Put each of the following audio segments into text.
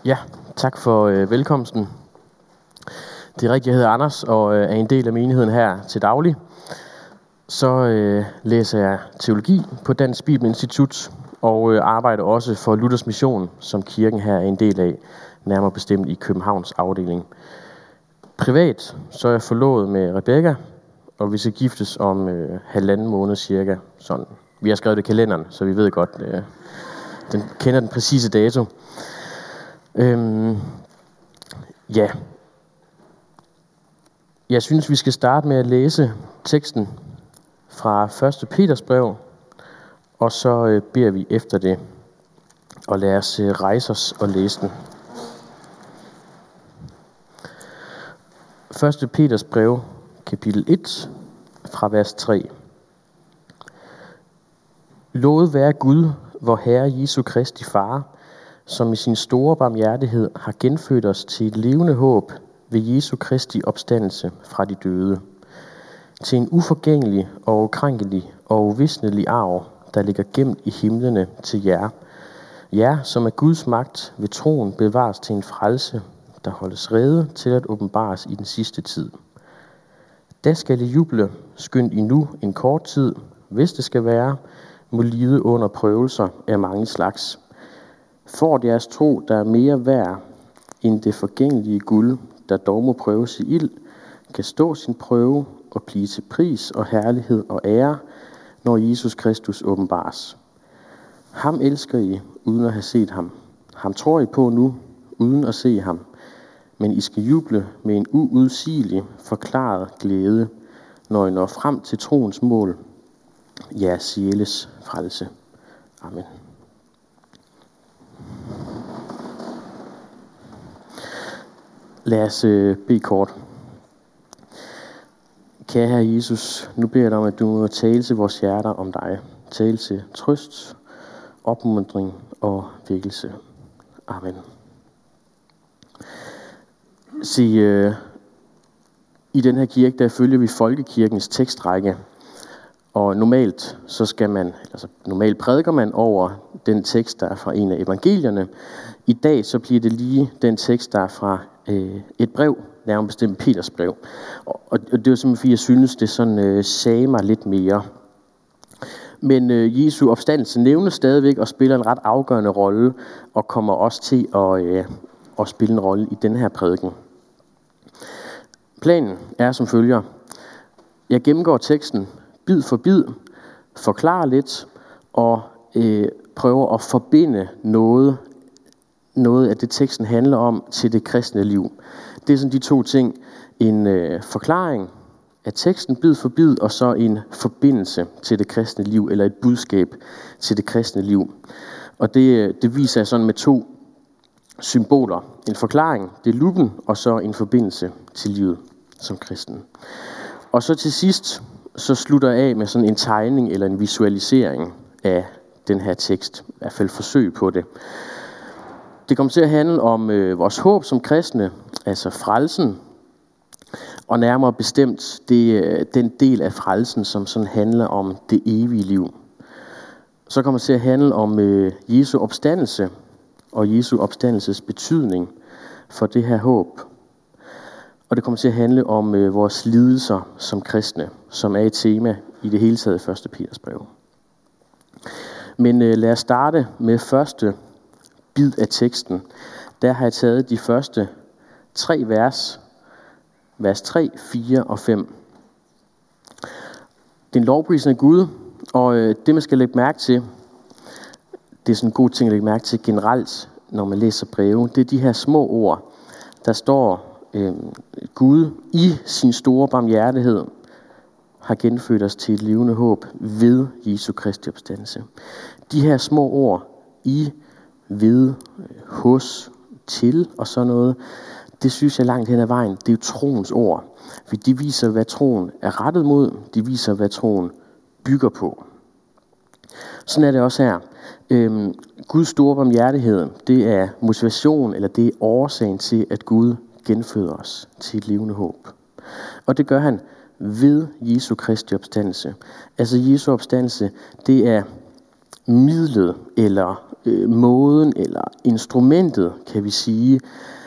Ja, tak for velkomsten. Det er rigtigt, jeg hedder Anders og er en del af menigheden her til daglig. Så læser jeg teologi på Dansk Bibelinstitut og arbejder også for Luthers Mission, som kirken her er en del af, nærmere bestemt i Københavns afdeling. Privat så er jeg forlovet med Rebecca, og vi skal giftes om 1,5 måned cirka. Sådan. Vi har skrevet det i kalenderen, så vi ved godt, kender den præcise dato. Ja. Jeg synes, vi skal starte med at læse teksten fra 1. Peters brev, og så beder vi efter det. Og lad os rejse os og læse den. 1. Peters brev, kapitel 1, fra vers 3. Lovet være Gud, vor Herre Jesu Kristi Far, som i sin store barmhjertighed har genfødt os til et levende håb ved Jesu Kristi opstandelse fra de døde, til en uforgængelig og ukrænkelig og uvisnelig arv, der ligger gemt i himlene til jer, som af Guds magt ved troen bevares til en frelse, der holdes rede til at åbenbares i den sidste tid. Da skal I juble, skyndt I nu en kort tid, hvis det skal være, må lide under prøvelser af mange slags. For jeres tro, der er mere værd end det forgængelige guld, der dog må prøves i ild, kan stå sin prøve og blive til pris og herlighed og ære, når Jesus Kristus åbenbares. Ham elsker I, uden at have set ham. Ham tror I på nu, uden at se ham. Men I skal juble med en uudsigelig, forklaret glæde, når I når frem til troens mål, jeres sjæles frelse. Amen. Lad os bede kort. Kære Herre Jesus, nu beder jeg dig om, at du må tale til vores hjerter om dig. Tale til trøst, opmuntring og vækkelse. Amen. I den her kirke, der følger vi folkekirkens tekstrække. Og normalt prædiker man over den tekst, der er fra en af evangelierne. I dag så bliver det lige den tekst, der er fra et brev, nærmere bestemt Peters brev. Og det er jo simpelthen, fordi jeg synes, det sådan sagde mig lidt mere. Men Jesu opstandelse nævnes stadigvæk og spiller en ret afgørende rolle, og kommer også til at spille en rolle i den her prædiken. Planen er som følger. Jeg gennemgår teksten bid for bid, forklarer lidt og prøver at forbinde noget af det teksten handler om til det kristne liv. Det er sådan de to ting. En forklaring af teksten bid for bid, og så en forbindelse til det kristne liv, eller et budskab til det kristne liv. Og det viser jeg sådan med 2 symboler. En forklaring, det er lupen, og så en forbindelse til livet som kristen. Og så til sidst, så slutter jeg af med sådan en tegning eller en visualisering af den her tekst. I hvert fald forsøg på det. Det kommer til at handle om vores håb som kristne, altså frelsen, og nærmere bestemt den del af frelsen, som sådan handler om det evige liv. Så kommer det til at handle om Jesu opstandelse og Jesu opstandelses betydning for det her håb. Og det kommer til at handle om vores lidelser som kristne, som er et tema i det hele taget i 1. Peters brev. Men lad os starte med første bid af teksten. Der har jeg taget de første 3 vers 3, 4 og 5. Det er en lovprisning af Gud, og det man skal lægge mærke til, det er sådan en god ting at lægge mærke til generelt, når man læser breve, det er de her små ord. Der står, Gud i sin store barmhjertighed har genfødt os til et levende håb ved Jesu Kristi opstandelse. De her små ord, i, ved, hos, til og sådan noget, det synes jeg langt hen ad vejen, det er jo troens ord. For de viser, hvad troen er rettet mod, de viser, hvad troen bygger på. Sådan er det også her. Guds store barmhjertighed, det er motivation, eller det er årsagen til, at Gud genføder os til et levende håb. Og det gør han ved Jesu Kristi opstandelse. Altså Jesu opstandelse, det er midlet eller måden eller instrumentet, kan vi sige,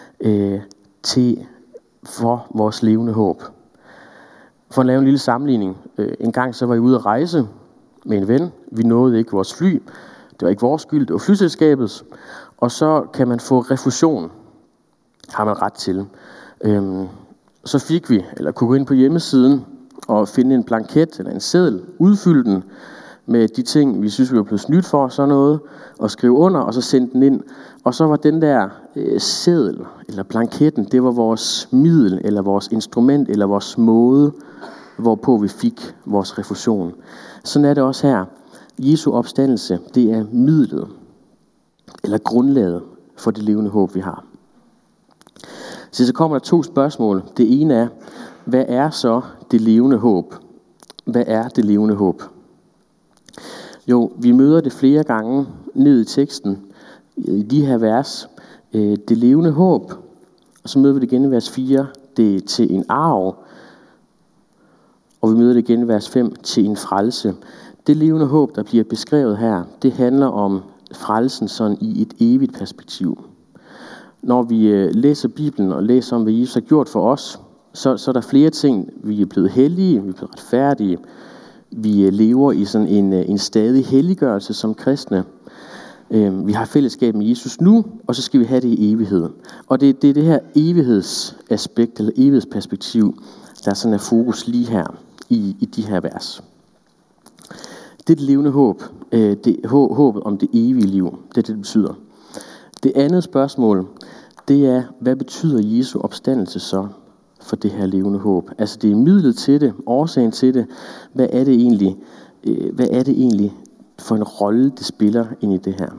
for vores levende håb. For at lave en lille sammenligning. En gang så var jeg ude at rejse med en ven. Vi nåede ikke vores fly. Det var ikke vores skyld, det var flyselskabets. Og så kan man få refusion. Har man ret til. Så fik vi, eller kunne gå ind på hjemmesiden og finde en blanket eller en seddel, udfylde den med de ting, vi synes, vi var blevet snydt for, sådan noget, og skrive under, og så sende den ind. Og så var den der seddel, eller blanketten, det var vores middel, eller vores instrument, eller vores måde, hvorpå vi fik vores refusion. Sådan er det også her. Jesu opstandelse, det er midlet, eller grundlaget for det levende håb, vi har. Så kommer der 2 spørgsmål. Det ene er, hvad er så det levende håb? Hvad er det levende håb? Jo, vi møder det flere gange ned i teksten, i de her vers. Det levende håb, og så møder vi det igen i vers 4, det er til en arv. Og vi møder det igen i vers 5, til en frelse. Det levende håb, der bliver beskrevet her, det handler om frelsen sådan i et evigt perspektiv. Når vi læser Bibelen og læser om, hvad Jesus har gjort for os, så er der flere ting. Vi er blevet hellige, vi er blevet retfærdige. Vi lever i sådan en stadig helliggørelse som kristne. Vi har fællesskab med Jesus nu, og så skal vi have det i evighed. Og det er det her evighedsaspekt, eller evighedsperspektiv, der sådan er fokus lige her i de her vers. Det er det levende håb. Det håbet om det evige liv. Det betyder. Det andet spørgsmål, det er, hvad betyder Jesu opstandelse så for det her levende håb? Altså det er midlet til det, årsagen til det. Hvad er det egentlig for en rolle, det spiller ind i det her?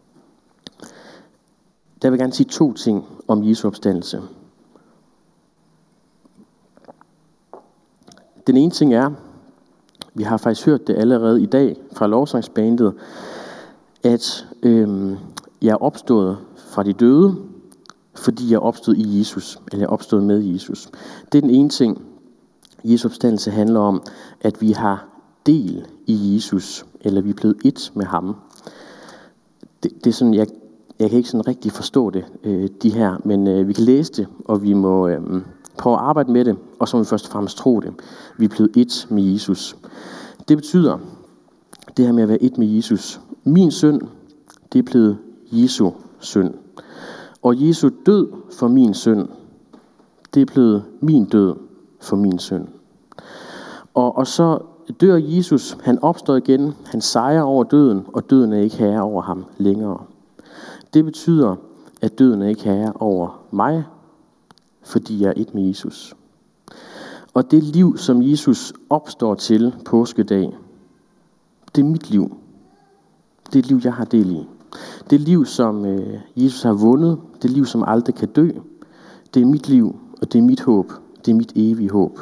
Der vil jeg gerne sige 2 ting om Jesu opstandelse. Den ene ting er, vi har faktisk hørt det allerede i dag fra lovsangsbandet, at jeg er opstået fra de døde, fordi jeg er opstået i Jesus, eller jeg er opstået med Jesus. Det er den ene ting. Jesu opstandelse handler om, at vi har del i Jesus, eller vi er blevet ét med ham. Det er sådan, jeg kan ikke sådan rigtig forstå det, de her, men vi kan læse det, og vi må prøve at arbejde med det, og så må vi først og fremmest tro det. Vi er blevet ét med Jesus. Det betyder, det her med at være ét med Jesus. Min synd, det er blevet Jesu synd. Og Jesu død for min synd, det er blevet min død for min synd. Og så dør Jesus, han opstår igen, han sejrer over døden, og døden er ikke herre over ham længere. Det betyder, at døden er ikke herre over mig, fordi jeg er ét med Jesus. Og det liv, som Jesus opstår til påskedag, det er mit liv. Det er et liv, jeg har del i. Det liv, som Jesus har vundet, det liv, som aldrig kan dø, det er mit liv, og det er mit håb. Det er mit evige håb.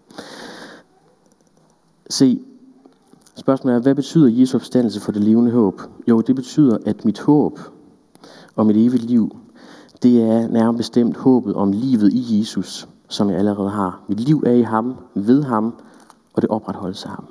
Se, spørgsmålet er, hvad betyder Jesu opstandelse for det levende håb? Jo, det betyder, at mit håb og mit evige liv, det er nærmest bestemt håbet om livet i Jesus, som jeg allerede har. Mit liv er i ham, ved ham, og det opretholdes af ham.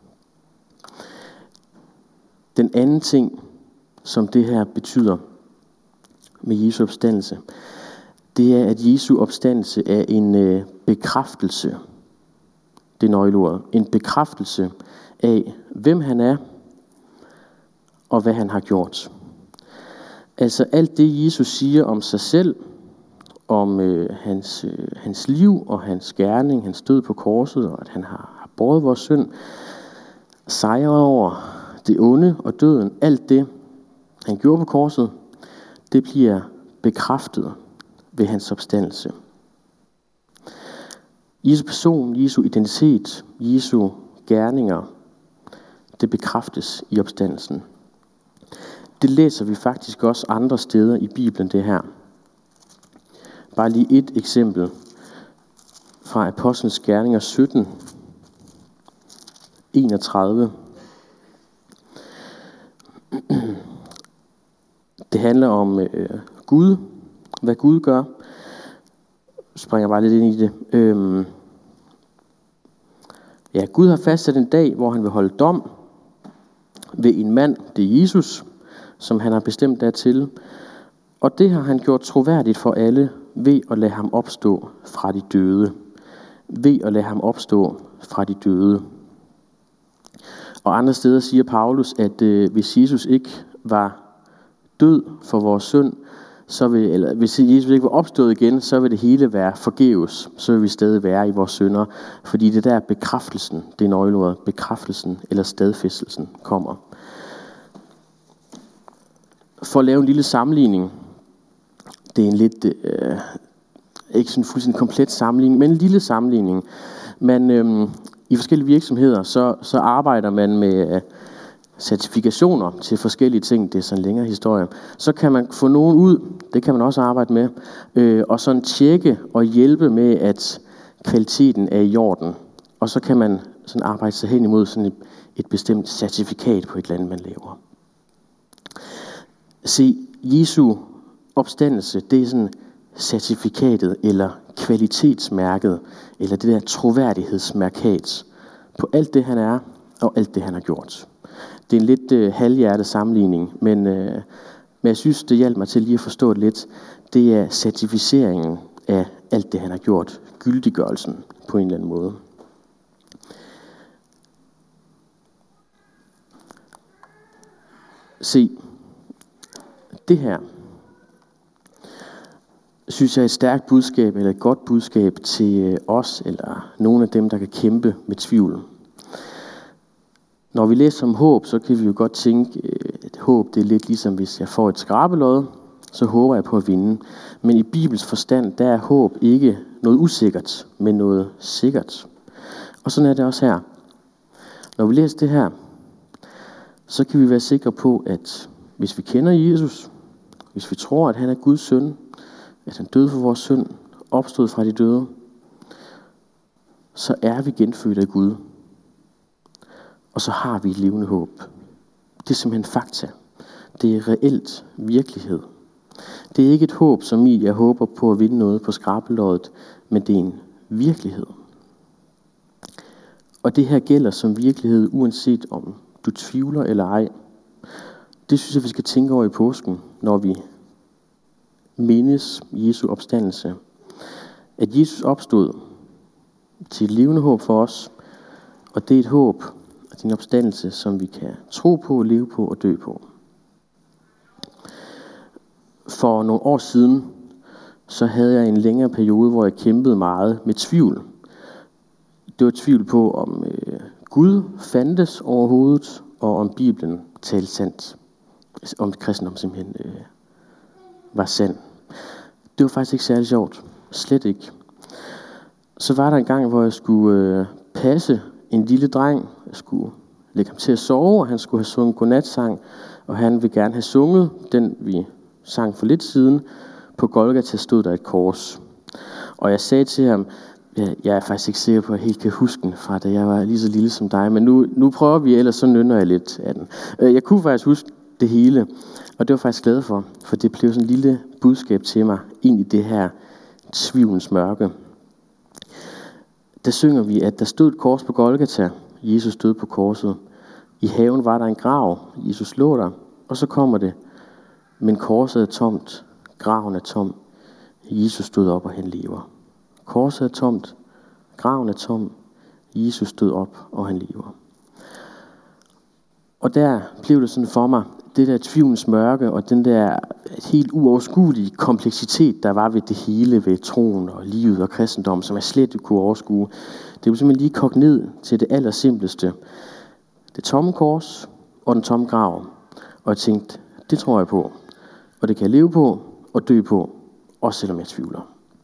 Den anden ting, som det her betyder med Jesu opstandelse, det er, at Jesu opstandelse er en bekræftelse. Det er nøgleordet. En bekræftelse af, hvem han er, og hvad han har gjort. Altså alt det, Jesus siger om sig selv, om hans liv og hans gerning, hans død på korset, og at han har båret vores synd, sejret over det onde og døden, alt det, han gjorde på korset, det bliver bekræftet ved hans opstandelse. Jesu person, Jesu identitet, Jesu gerninger, det bekræftes i opstandelsen. Det læser vi faktisk også andre steder i Bibelen, det her. Bare lige et eksempel fra Apostlenes Gerninger 17, 31. Det handler om Gud, hvad Gud gør. Springer bare lidt ind i det. Gud har fastsat en dag, hvor han vil holde dom ved en mand, det er Jesus, som han har bestemt dertil. Og det har han gjort troværdigt for alle ved at lade ham opstå fra de døde. Ved at lade ham opstå fra de døde. Og andre steder siger Paulus, at hvis Jesus ikke var død for vores synd, hvis Jesus ikke var opstået igen, så vil det hele være forgæves. Så vil vi stadig være i vores synder. Fordi det der bekræftelsen, det er nøgleordet, bekræftelsen eller stadfæstelsen kommer. For at lave en lille sammenligning, det er en lidt, ikke sådan fuldstændig komplet sammenligning, men en lille sammenligning. I forskellige virksomheder, så arbejder man med certifikationer til forskellige ting. Det er sådan en længere historie. Så kan man få nogen ud, det kan man også arbejde med, og sådan tjekke og hjælpe med, at kvaliteten er i orden. Og så kan man sådan arbejde sig hen imod sådan et bestemt certifikat på et eller andet, man laver. Se, Jesu opstandelse, det er sådan certifikatet eller kvalitetsmærket, eller det der troværdighedsmærkat på alt det, han er, og alt det, han har gjort. Det er en lidt halvhjertet sammenligning, men jeg synes, det hjælper mig til lige at forstå det lidt. Det er certificeringen af alt det, han har gjort. Gyldiggørelsen på en eller anden måde. Se, det her synes jeg er et stærkt budskab, eller et godt budskab til os, eller nogle af dem, der kan kæmpe med tvivl. Når vi læser om håb, så kan vi jo godt tænke, at håb det er lidt ligesom, hvis jeg får et skrabelod, så håber jeg på at vinde. Men i Bibels forstand, der er håb ikke noget usikkert, men noget sikkert. Og sådan er det også her. Når vi læser det her, så kan vi være sikre på, at hvis vi kender Jesus, hvis vi tror, at han er Guds søn, at han døde for vores synd, opstod fra de døde, så er vi genfødt af Gud. Og så har vi et levende håb. Det er simpelthen fakta. Det er reelt virkelighed. Det er ikke et håb, som jeg håber på at vinde noget på skrabeloddet, men det er en virkelighed. Og det her gælder som virkelighed, uanset om du tvivler eller ej. Det synes jeg, vi skal tænke over i påsken, når vi mindes Jesu opstandelse. At Jesus opstod til et levende håb for os, og det er et håb, og din opstandelse, som vi kan tro på, leve på og dø på. For nogle år siden, så havde jeg en længere periode, hvor jeg kæmpede meget med tvivl. Det var tvivl på, om Gud fandtes overhovedet, og om Bibelen talte sandt. Om kristendom simpelthen var sand. Det var faktisk ikke særlig sjovt. Slet ikke. Så var der en gang, hvor jeg skulle passe en lille dreng. Jeg skulle lægge ham til at sove, og han skulle have sunget godnatsang. Og han ville gerne have sunget den, vi sang for lidt siden. På Golgata stod der et kors. Og jeg sagde til ham, jeg er faktisk ikke sikker på, at jeg helt kan huske den fra, da jeg var lige så lille som dig. Men nu prøver vi, ellers så nynner jeg lidt af den. Jeg kunne faktisk huske det hele. Og det var jeg faktisk glad for det blev sådan en lille budskab til mig ind i det her tvivlens mørke. Der synger vi, at der stod et kors på Golgata. Jesus stod på korset. I haven var der en grav. Jesus lå der. Og så kommer det. Men korset er tomt. Graven er tom. Jesus stod op, og han lever. Korset er tomt. Graven er tom. Jesus stod op, og han lever. Og der blev det sådan for mig, det der tvivlens mørke, og den der helt uoverskuelige kompleksitet, der var ved det hele, ved troen og livet og kristendom, som jeg slet ikke kunne overskue. Det blev simpelthen lige kogt ned til det allersimpleste. Det tomme kors og den tomme grav. Og jeg tænkte, det tror jeg på. Og det kan jeg leve på og dø på, også selvom jeg tvivler.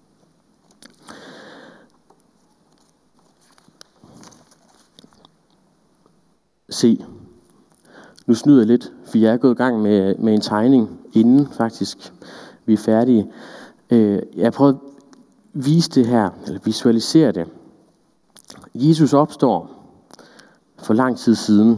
Se, nu snyder jeg lidt, for jeg er gået i gang med en tegning inden faktisk. Vi er færdige. Jeg har prøvet at vise det her, eller visualisere det. Jesus opstår for lang tid siden.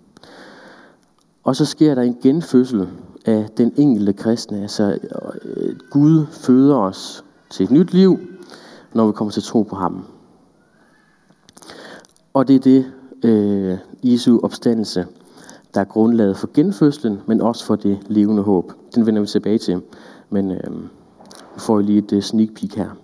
Og så sker der en genfødsel af den enkelte kristne. Altså Gud føder os til et nyt liv, når vi kommer til at tro på ham. Og det er det, Jesu opstandelse, der er grundlaget for genfødslen, men også for det levende håb. Den vender vi tilbage til, men vi får lige et sneak peek her.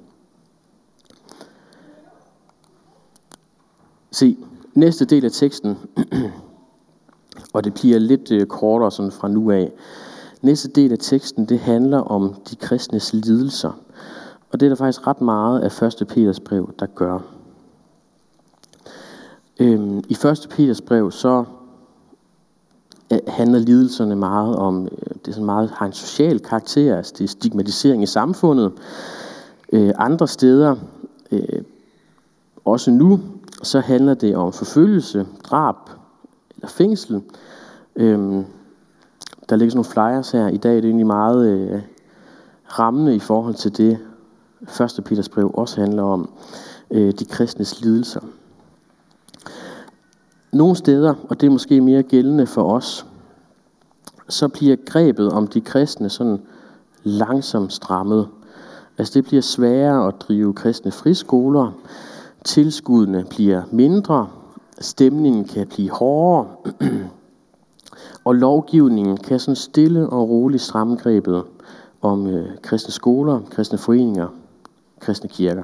Se, næste del af teksten, og det bliver lidt kortere sådan fra nu af. Næste del af teksten, det handler om de kristnes lidelser. Og det er der faktisk ret meget af 1. Peters brev, der gør. I 1. Peters brev, så handler lidelserne meget om, det er sådan meget, har en social karakter, altså det er stigmatisering i samfundet. Andre steder, også nu, så handler det om forfølgelse, drab eller fængsel. Der ligger sådan nogle flyers her. I dag er det egentlig meget rammende i forhold til det, 1. Peters brev også handler om, de kristnes lidelser. Nogle steder, og det er måske mere gældende for os, så bliver grebet om de kristne sådan langsomt strammet. Altså det bliver sværere at drive kristne friskoler, tilskuddene bliver mindre, stemningen kan blive hårdere, og lovgivningen kan sådan stille og roligt stramme grebet om kristne skoler, kristne foreninger, kristne kirker.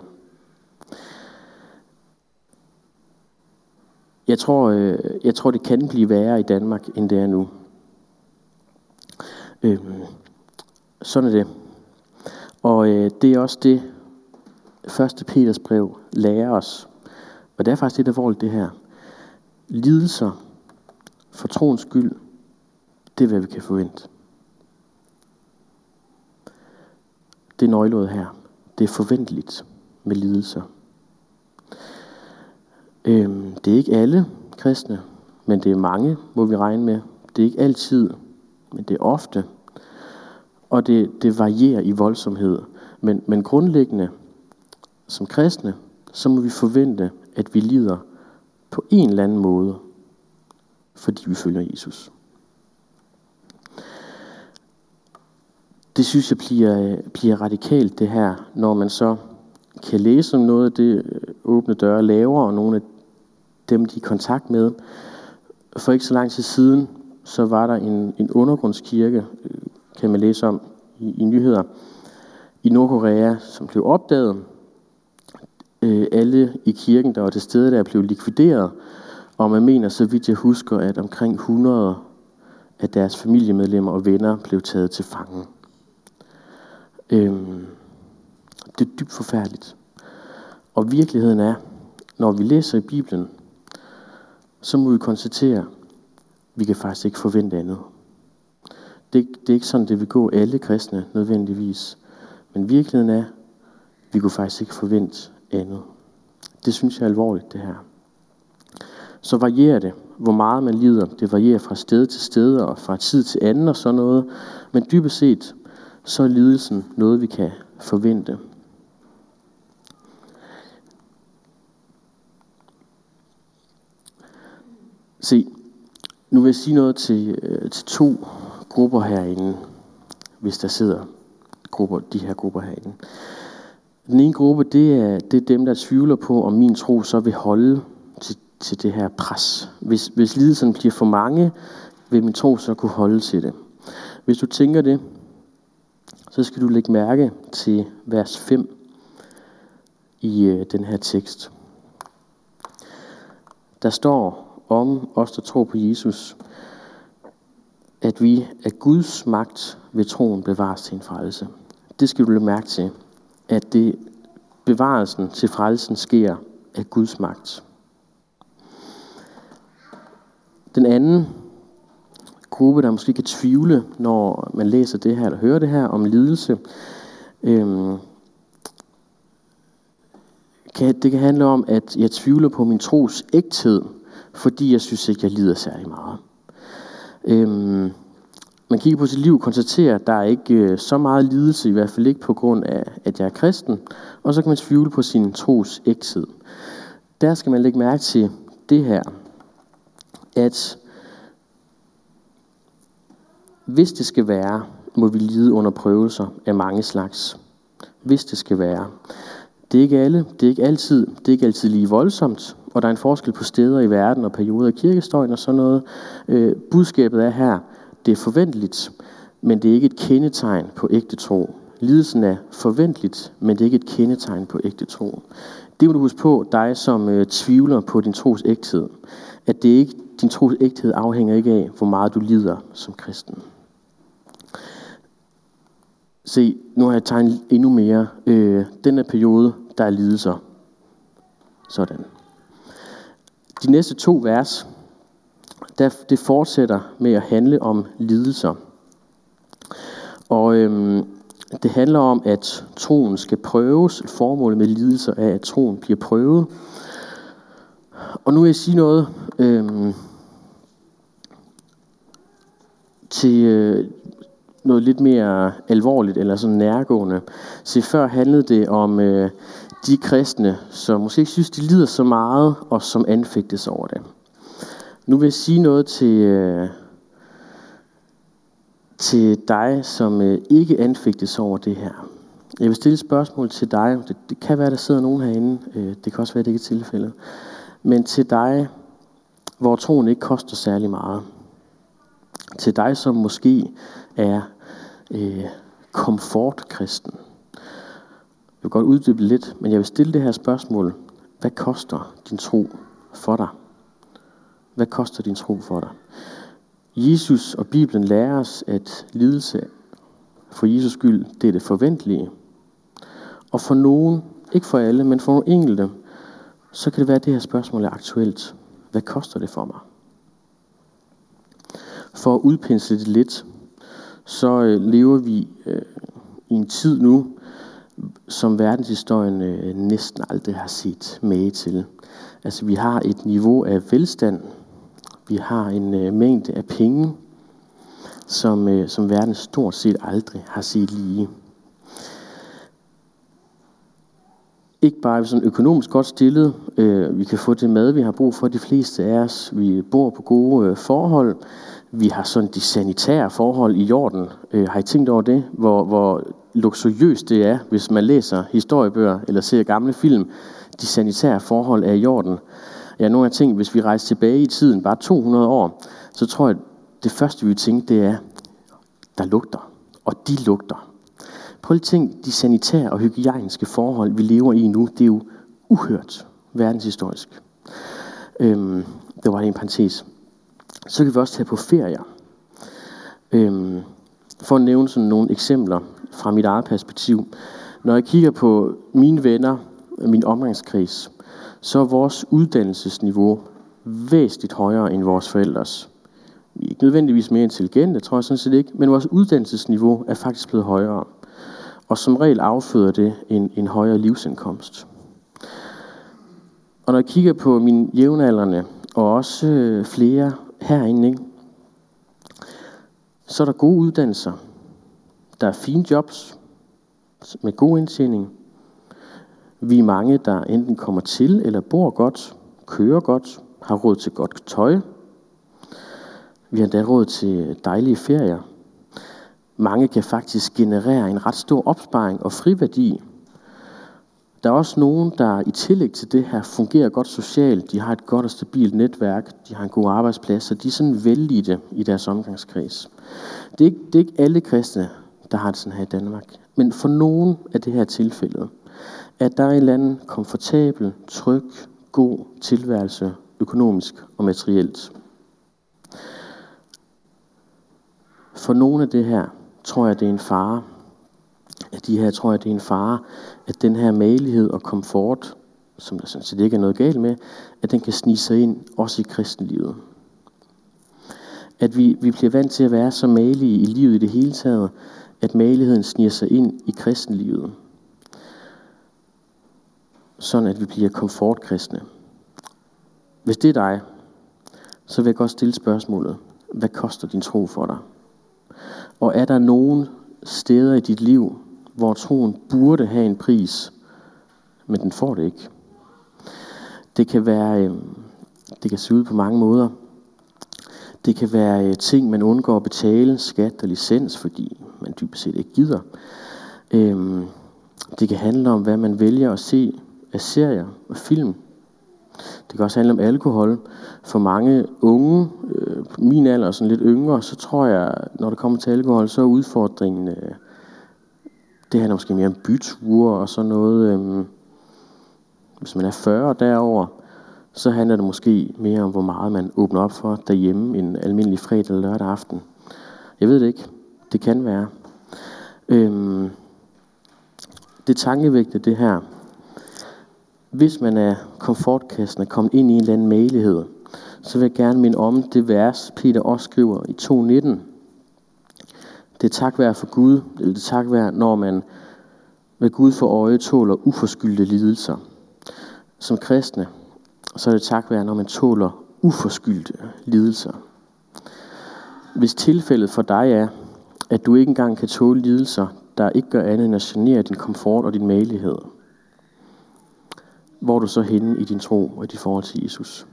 Jeg tror, det kan blive værre i Danmark, end det er nu. Sådan er det. Og det er også det, 1. Peters brev lærer os. Og det er faktisk lidt alvorligt det her. Lidelser for troens skyld, det er, hvad vi kan forvente. Det er nøgleordet her. Det er forventeligt med lidelser. Det er ikke alle kristne, men det er mange, må vi regne med. Det er ikke altid, men det er ofte. Og det varierer i voldsomhed. Men grundlæggende, som kristne, så må vi forvente, at vi lider på en eller anden måde, fordi vi følger Jesus. Det synes jeg bliver radikalt det her, når man så kan læse om noget af det Åbne Døre laver, og nogle af dem, de er i kontakt med. For ikke så lang tid siden, så var der en undergrundskirke, kan man læse om i nyheder, i Nordkorea, som blev opdaget. Alle i kirken, der var til stede, der blev likvideret, og man mener, så vidt jeg husker, at omkring 100 af deres familiemedlemmer og venner blev taget til fange. Det er dybt forfærdeligt. Og virkeligheden er, når vi læser i Bibelen, så må vi konstatere, at vi kan faktisk ikke forvente andet. Det er ikke sådan, det vil gå alle kristne nødvendigvis. Men virkeligheden er, at vi kunne faktisk ikke forvente andet. Det synes jeg er alvorligt, det her. Så varierer det, hvor meget man lider. Det varierer fra sted til sted og fra tid til anden og sådan noget. Men dybest set, så er lidelsen noget, vi kan forvente. Se, nu vil jeg sige noget til 2 grupper herinde, hvis der sidder de her grupper herinde. Den ene gruppe, det er dem, der tvivler på, om min tro så vil holde til det her pres. Hvis lidelsen bliver for mange, vil min tro så kunne holde til det. Hvis du tænker det, så skal du lægge mærke til vers 5 i den her tekst. Der står om os, der tror på Jesus, at vi af Guds magt ved troen bevares til en frelse. Det skal du lægge mærke til, at bevarelsen til frelsen sker af Guds magt. Den anden gruppe, der måske kan tvivle, når man læser det her, eller hører det her om lidelse, det kan handle om, at jeg tvivler på min tros ægthed, fordi jeg synes ikke, jeg lider særlig meget. Man kigger på sit liv og konstaterer, at der er ikke så meget lidelse, i hvert fald ikke på grund af, at jeg er kristen, og så kan man tvivle på sin tros ægthed. Der skal man lægge mærke til det her, at hvis det skal være, må vi lide under prøvelser af mange slags. Hvis det skal være. Det er ikke alle, det er ikke altid lige voldsomt, og der er en forskel på steder i verden og perioder af kirkestøjen og sådan noget. Budskabet er her, det er forventeligt, men det er ikke et kendetegn på ægte tro. Lidelsen er forventeligt, men det er ikke et kendetegn på ægte tro. Det må du huske på, dig som tvivler på din tros ægthed. At det ikke, din tros ægthed afhænger ikke af, hvor meget du lider som kristen. Se, nu har jeg tegnet endnu mere. Den her periode, der er lidelser. Sådan. De næste 2 vers, det fortsætter med at handle om lidelser. Og det handler om, at troen skal prøves. Formålet med lidelser er, at troen bliver prøvet. Og nu vil jeg sige noget til noget lidt mere alvorligt eller sådan nærgående. Så før handlede det om de kristne, som måske ikke synes, de lider så meget, og som anfægtes over det. Nu vil jeg sige noget til dig, som ikke anfægtes over det her. Jeg vil stille et spørgsmål til dig. Det kan være, der sidder nogen herinde. Det kan også være, det ikke er tilfældet. Men til dig, hvor troen ikke koster særlig meget. Til dig, som måske er komfortkristen. Jeg vil godt uddybe lidt, men jeg vil stille det her spørgsmål. Hvad koster din tro for dig? Hvad koster din tro for dig? Jesus og Bibelen lærer os, at lidelse for Jesus skyld, det er det forventelige. Og for nogen, ikke for alle, men for nogle enkelte, så kan det være, at det her spørgsmål er aktuelt. Hvad koster det for mig? For at udpensle det lidt, så lever vi i en tid nu, som verdenshistorien næsten aldrig har set mage til. Altså vi har et niveau af velstand, vi har en mængde af penge, som verden stort set aldrig har set lige. Ikke bare er vi sådan økonomisk godt stillet, vi kan få det mad, vi har brug for, de fleste af os. Vi bor på gode forhold. Vi har sådan de sanitære forhold i orden. Har I tænkt over det? Hvor luksuriøst det er, hvis man læser historiebøger eller ser gamle film. De sanitære forhold er i orden. Ja, nogle af ting, hvis vi rejser tilbage i tiden, bare 200 år, så tror jeg, det første vi vil tænke, det er, der lugter. Og de lugter. Prøv at tænke, de sanitære og hygiejniske forhold, vi lever i nu, det er jo uhørt verdenshistorisk. Det var en parentes. Så kan vi også tage på ferier. For at nævne sådan nogle eksempler fra mit eget perspektiv. Når jeg kigger på mine venner, min omgangskreds, så er vores uddannelsesniveau væsentligt højere end vores forældres. Vi er ikke nødvendigvis mere intelligente, tror jeg sådan set ikke, men vores uddannelsesniveau er faktisk blevet højere. Og som regel afføder det en højere livsindkomst. Og når jeg kigger på mine jævnaldrende, og også flere herinde, ikke? Så er der gode uddannelser. Der er fine jobs med god indtjening. Vi er mange, der enten kommer til eller bor godt, kører godt, har råd til godt tøj. Vi har endda råd til dejlige ferier. Mange kan faktisk generere en ret stor opsparing og friværdi. Der er også nogen, der i tillæg til det her fungerer godt socialt. De har et godt og stabilt netværk. De har en god arbejdsplads, og de er sådan vellidte i deres omgangskreds. Det er ikke alle kristne, der har det sådan her i Danmark. Men for nogen er det her tilfældet, at der er en eller anden komfortabel, tryg, god tilværelse, økonomisk og materielt. For nogle af det her, tror jeg, det er en fare. At den her magelighed og komfort, som der sådan set ikke er noget galt med, at den kan snige sig ind, også i kristenlivet. At vi bliver vant til at være så magelige i livet i det hele taget, at mageligheden sniger sig ind i kristenlivet. Sådan at vi bliver komfortkristne. Hvis det er dig, så vil jeg godt stille spørgsmålet, hvad koster din tro for dig? Og er der nogen steder i dit liv, hvor troen burde have en pris, men den får det ikke? Det kan se ud på mange måder. Det kan være ting, man undgår at betale, skat og licens, fordi man dybest set ikke gider. Det kan handle om, hvad man vælger at se af serier og film. Det Det kan også handle om alkohol. For mange unge, på min alder og sådan lidt yngre, så tror jeg, når det kommer til alkohol, så er udfordringen, det handler måske mere om byture og sådan noget. Hvis man er 40 derover, så handler det måske mere om, hvor meget man åbner op for derhjemme en almindelig fredag eller lørdag aften. Jeg ved det ikke. Det kan være. Det tankevægte det her. Hvis man er komfortkassen kommet ind i en eller anden magelighed, så vil jeg gerne minde om det vers, Peter også skriver i 2:19. Det er tak være for Gud, eller det er tak være, når man med Gud for øje tåler uforskyldte lidelser. Som kristne, så er det tak være, når man tåler uforskyldte lidelser. Hvis tilfældet for dig er, at du ikke engang kan tåle lidelser, der ikke gør andet end at genere din komfort og din magelighed, hvor er du så henne i din tro og i dit forhold til Jesus?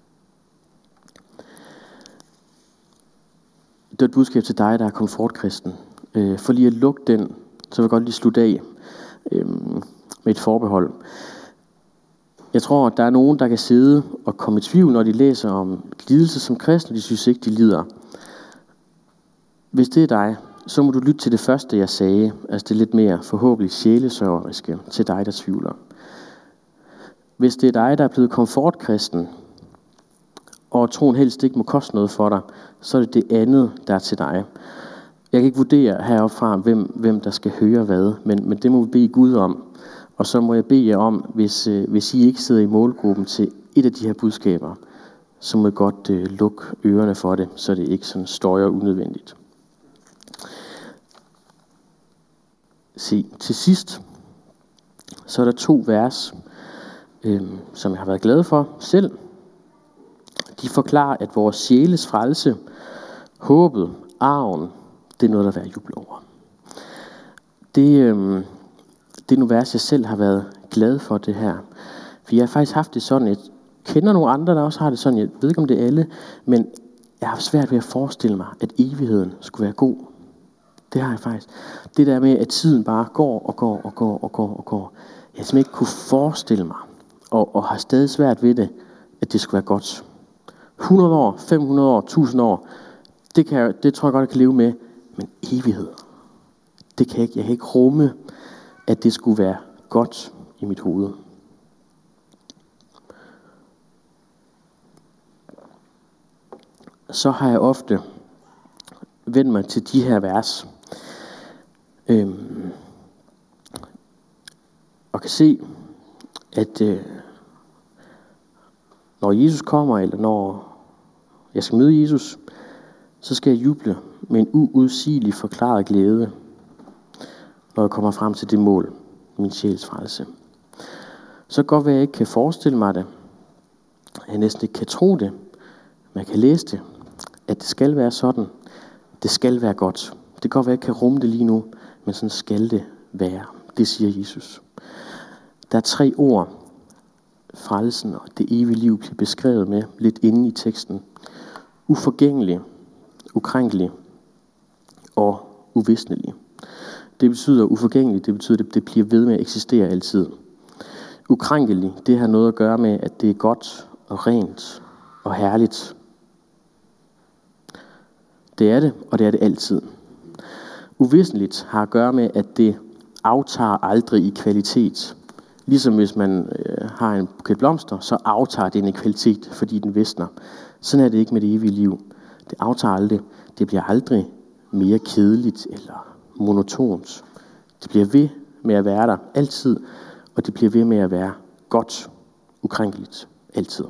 Det er et budskab til dig, der er komfortkristen. For lige at lukke den, så vil jeg godt lige slutte af med et forbehold. Jeg tror, at der er nogen, der kan sidde og komme i tvivl, når de læser om lidelse som kristne, de synes ikke, de lider. Hvis det er dig, så må du lytte til det første, jeg sagde, altså det lidt mere forhåbentlig sjælesørgeriske til dig, der tvivler. Hvis det er dig, der er blevet komfortkristen, og troen helst ikke må koste noget for dig, så er det det andet, der er til dig. Jeg kan ikke vurdere heroppe fra, hvem der skal høre hvad, men det må vi bede Gud om. Og så må jeg bede jer om, hvis I ikke sidder i målgruppen til et af de her budskaber, så må I godt lukke ørerne for det, så det ikke sådan støjer unødvendigt. Se, til sidst, så er der 2 vers, som jeg har været glad for selv. De forklarer, at vores sjæles frelse, håbet, arven, det er noget, der er værd at juble over. Det er nogle vers, jeg selv har været glad for det her. For jeg har faktisk haft det sådan, jeg kender nogle andre, der også har det sådan, jeg ved ikke om det er alle, men jeg har svært ved at forestille mig, at evigheden skulle være god. Det har jeg faktisk. Det der med, at tiden bare går og går. Jeg simpelthen ikke kunne forestille mig, og har stadig svært ved det, at det skulle være godt. 100 år, 500 år, 1000 år, det tror jeg godt, jeg kan leve med. Men evighed, jeg kan ikke rumme, at det skulle være godt i mit hoved. Så har jeg ofte vendt mig til de her vers, og kan se, at når Jesus kommer, eller når jeg skal møde Jesus, så skal jeg juble med en uudsigelig forklaret glæde, når jeg kommer frem til det mål, min sjæls frelse. Så godt være, jeg ikke kan forestille mig det, jeg næsten ikke kan tro det, men jeg kan læse det, at det skal være sådan, det skal være godt. Det kan godt være, jeg ikke kan rumme det lige nu, men sådan skal det være. Det siger Jesus. Der er 3 ord, frelsen og det evige liv bliver beskrevet med lidt inde i teksten. Uforgængelig, ukrænkelig og uvisnelig. Det betyder uforgængelig, det betyder, at det bliver ved med at eksistere altid. Ukrænkelig, det har noget at gøre med, at det er godt og rent og herligt. Det er det, og det er det altid. Uvisneligt har at gøre med, at det aftager aldrig i kvalitet. Ligesom hvis man har en buket blomster, så aftager den i kvalitet, fordi den visner. Sådan er det ikke med det evige liv. Det aftager aldrig. Det bliver aldrig mere kedeligt eller monotont. Det bliver ved med at være der altid, og det bliver ved med at være godt, ukrænkeligt, altid.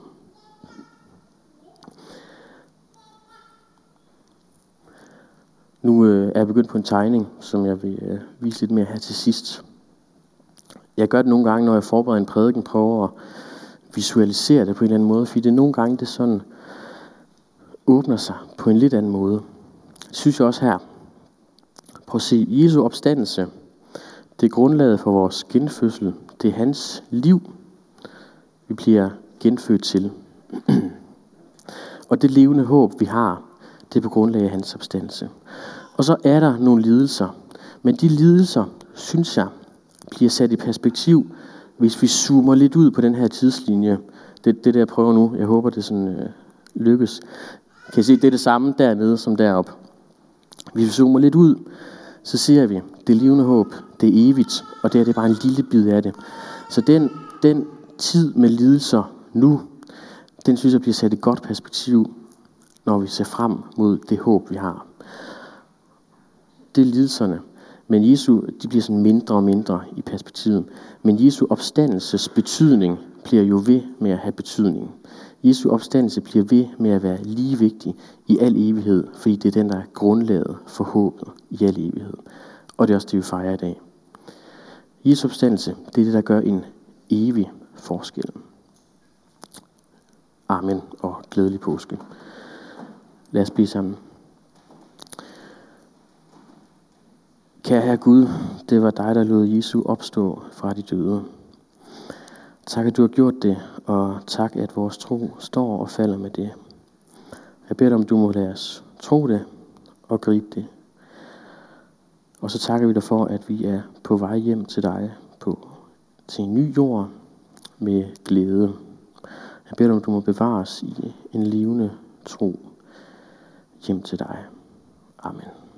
Nu er jeg begyndt på en tegning, som jeg vil vise lidt mere her til sidst. Jeg gør det nogle gange, når jeg forbereder en prædiken, prøver at visualisere det på en eller anden måde, fordi det nogle gange det sådan åbner sig på en lidt anden måde. Det synes jeg også her. Prøv at se, Jesu opstandelse, det er grundlaget for vores genfødsel. Det er hans liv, vi bliver genfødt til. Og det levende håb, vi har, det er på grundlag af hans opstandelse. Og så er der nogle lidelser. Men de lidelser, synes jeg, bliver sat i perspektiv, hvis vi zoomer lidt ud på den her tidslinje, det jeg prøver nu, jeg håber det sådan lykkes. Kan I se, det er det samme dernede som deroppe. Hvis vi zoomer lidt ud, så ser vi, det levende håb, det er evigt, og det er bare en lille bid af det. Så den tid med lidelser nu, den synes jeg bliver sat i godt perspektiv, når vi ser frem mod det håb, vi har. Det er lidelserne. Men Jesu, de bliver sådan mindre og mindre i perspektivet. Men Jesu opstandelses betydning bliver jo ved med at have betydning. Jesu opstandelse bliver ved med at være lige vigtig i al evighed, fordi det er den, der er grundlaget for håbet i al evighed. Og det er også det, vi fejrer i dag. Jesu opstandelse, det er det, der gør en evig forskel. Amen og glædelig påske. Lad os blive sammen. Kære Herre Gud, det var dig, der lod Jesu opstå fra de døde. Tak, at du har gjort det, og tak, at vores tro står og falder med det. Jeg beder dig, om du må lade os tro det og gribe det. Og så takker vi dig for, at vi er på vej hjem til dig, til en ny jord med glæde. Jeg beder dig, om du må bevare os i en levende tro hjem til dig. Amen.